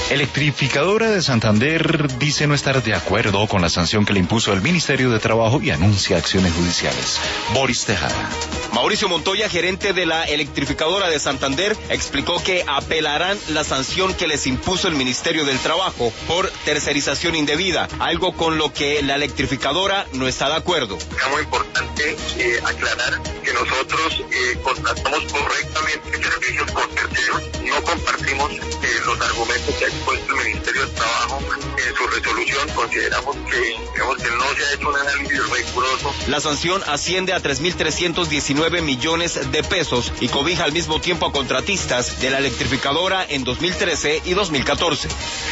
Electrificadora de Santander dice no estar de acuerdo con la sanción que le impuso el Ministerio de Trabajo y anuncia acciones judiciales. Boris Tejada. Mauricio Montoya, gerente de la Electrificadora de Santander, explicó que apelarán la sanción que les impuso el Ministerio del Trabajo por tercerización indebida, algo con lo que la electrificadora no está de acuerdo. Es muy importante aclarar que nosotros contratamos correctamente servicios con terceros, no compartimos los argumentos que ha expuesto el Ministerio del Trabajo en su resolución. Consideramos que no se ha hecho un análisis riguroso. La sanción asciende a 3.319 millones de pesos y cobija al mismo tiempo a contratistas de la electrificadora en 2013 y 2014.